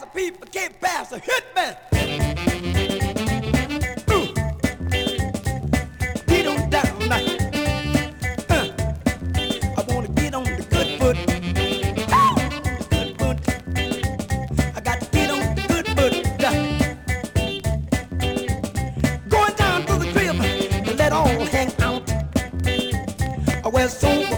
the people can't pass a hit man. Get on down now. I wanna get on the good foot. Good foot. I got to get on the good foot. Going down to the crib to let all hang out. Where soul